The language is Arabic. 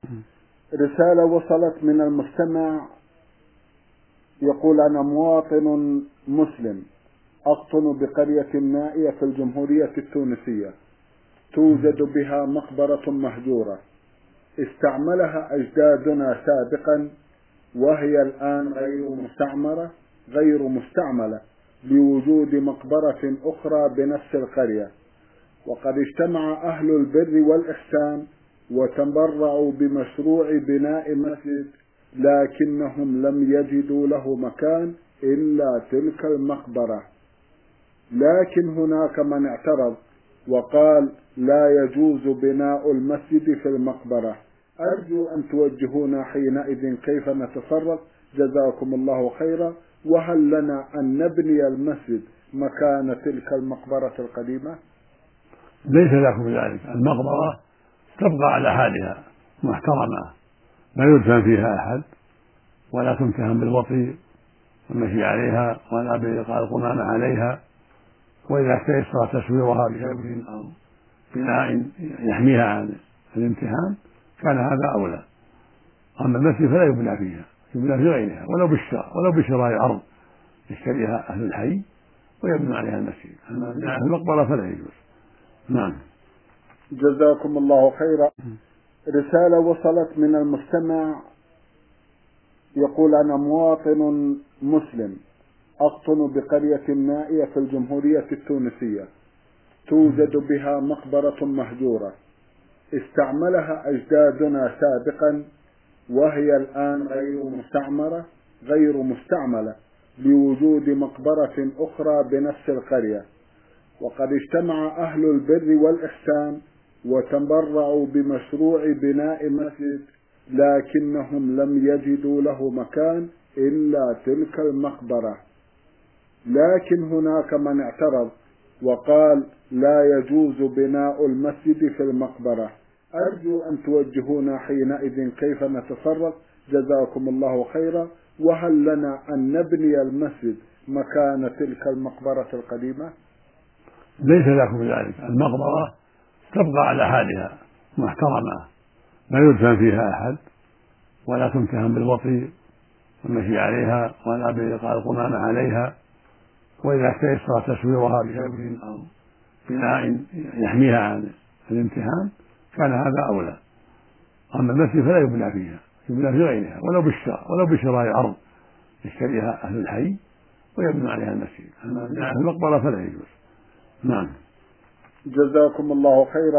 رسالة وصلت من المستمع يقول: أنا مواطن مسلم أقطن بقرية نائية في الجمهورية التونسية، توجد بها مقبرة مهجورة استعملها أجدادنا سابقا، وهي الآن غير مستعملة لوجود مقبرة أخرى بنفس القرية، وقد اجتمع أهل البر والإحسان وتبرعوا بمشروع بناء مسجد، لكنهم لم يجدوا له مكان إلا تلك المقبرة. لكن هناك من اعترض وقال: لا يجوز بناء المسجد في المقبرة. أرجو أن توجهونا حينئذ كيف نتصرف، جزاكم الله خيرا. وهل لنا أن نبني المسجد مكان تلك المقبرة القديمة؟ ليس لكم ذلك، المقبرة تبقى على حالها محترمة، لا يدفن فيها أحد ولا تمتهن بالوطي والمشي عليها ولا بإلقاء القمامة عليها، وإذا تيسر تسويرها بشبك أو بناء يحميها عن الامتهان كان هذا أولى. أما المسجد فلا يبنى فيها، يبنى في غيرها ولو بشراء أرض يشتريها أهل الحي ويبنى عليها المسجد، أما بناء في المقبرة فلا يجوز. نعم. جزاكم الله خيرا. رسالة وصلت من المستمع يقول: أنا مواطن مسلم أقطن بقرية نائية في الجمهورية التونسية، توجد بها مقبرة مهجورة استعملها أجدادنا سابقا، وهي الآن غير مستعملة لوجود مقبرة أخرى بنفس القرية، وقد اجتمع أهل البر والإحسان وتبرعوا بمشروع بناء مسجد، لكنهم لم يجدوا له مكان إلا تلك المقبرة. لكن هناك من اعترض وقال: لا يجوز بناء المسجد في المقبرة. أرجو أن توجهونا حينئذ كيف نتصرف، جزاكم الله خيرا. وهل لنا أن نبني المسجد مكان تلك المقبرة القديمة؟ ليس لكم ذلك، المقبرة تبقى على حالها محترمة، لا يدفن فيها أحد ولا تمتهن بالوطي والمشي عليها ولا بإلقاء القمامة عليها، وإذا تيسر تسويرها بشبك أو بناء يحميها عن الامتهان كان هذا أولى. أما المسجد فلا يبنى فيها، يبنى في غيرها ولو بشراء أرض يشتريها أهل الحي ويبنى عليها المسجد، أما بناء في المقبرة فلا يجوز. نعم. جزاكم الله خيرا.